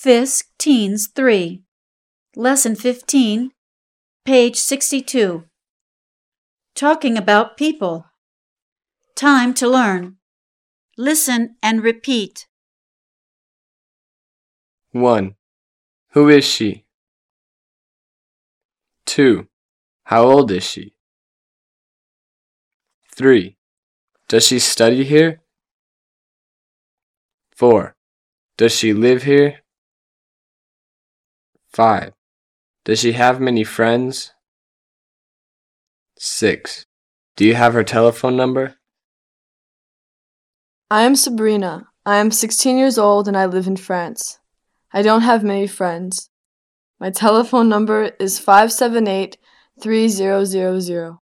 Fisk Teens 3, Lesson 15, page 62. Talking about people. Time to learn. Listen and repeat. 1. Who is she? 2. How old is she? 3. Does she study here? 4. Does she live here? 5. Does she have many friends? 6. Do you have her telephone number? I am Sabrina. I am 16 years old and I live in France. I don't have many friends. My telephone number is 578-3000.